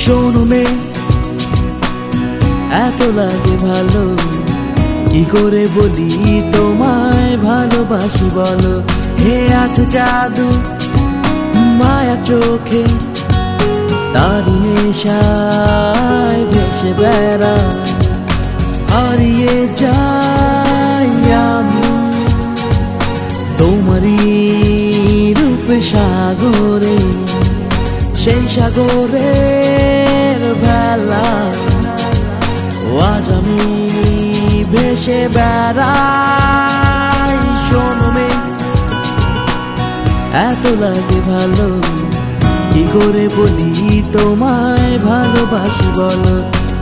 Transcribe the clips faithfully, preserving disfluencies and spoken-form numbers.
শোনো মেয়ে, এত লাগে ভালো, কি করে বলি তোমায় ভালোবাসি বলো। হে আছে জাদু মায়া চোখে, তারি নেশায় ভেসে বেড়া, হারিয়ে যাই আমি তোমারই রূপে সাগরে, সেই সাগরের ভেলা আজ আমি ভেসে বেড়াই। শোনো মেয়ে, এত লাগে ভালো, কি করে বলি তোমায় ভালোবাসি বলো।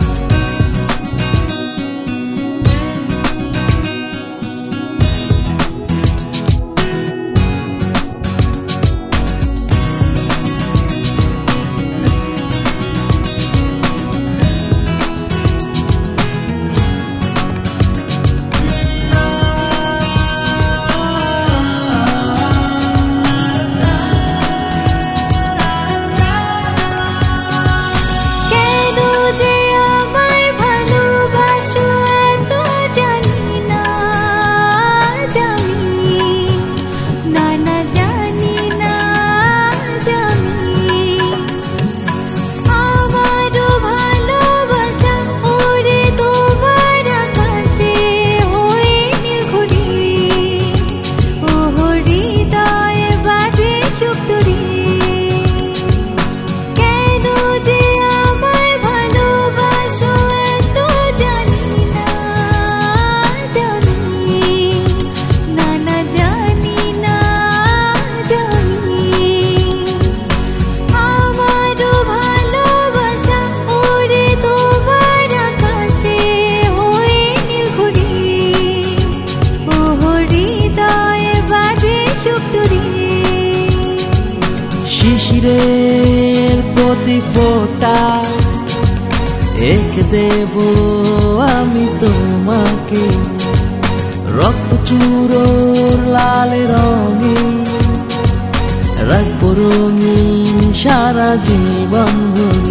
শিশিরের প্রতি ফোঁটা এঁকে দেব আমি তোমাকে, রক্ত চুরোর লাল রঙে রাখবো রঙিন সারা জীবন ধরে।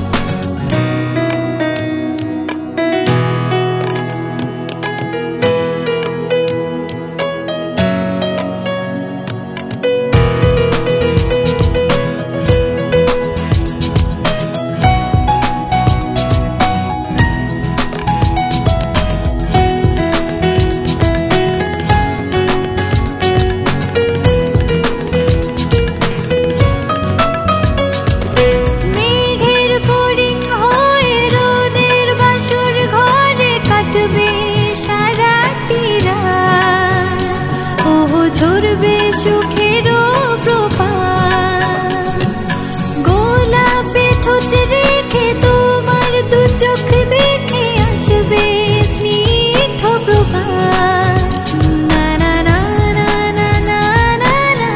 ঝরবে সুখের প্রপাত, গোলাপে ঠোঁট রেখে তোমার দু চোখ দেখে আসবে স্নিগ্ধ প্রভাত। না না না না না না না না,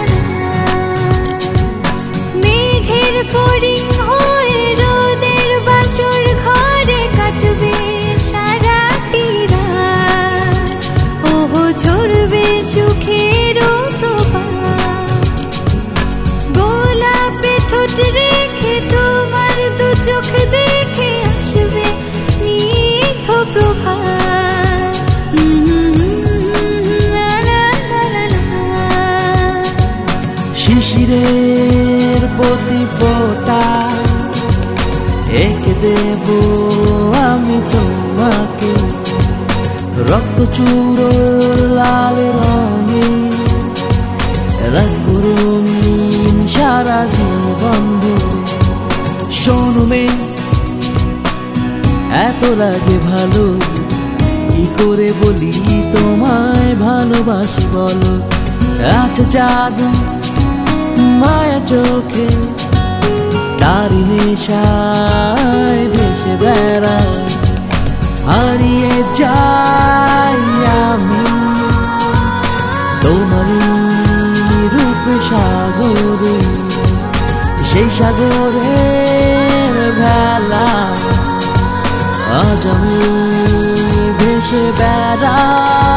মেঘের ফড়িং হয়ে রোদের বাসর ঘরে কাটবে সারাটি রাত। ওহো ঝরবে সুখে রেখে তোমার দু চোখ দেখে আসবে স্নিগ্ধ প্রভাত। শিশিরের প্রতি ফোঁটা এঁকে দেব আমি তোমাকে, রক্ত চুরোর লাল রঙে রাখবো রঙিন সারা জীবন ধরে। শোনো মেয়ে, এত লাগে ভালো, কি করে বলি তোমায় ভালোবাসি বলো। আছে জাদু মায়া চোখে, তারি নেশায় ভেসে বেড়ায়, হারিয়ে যাই আমি তোমারই রূপে সাগরে, সেই সাগরের ভেলা আজ আমি ভেসে বেড়াই।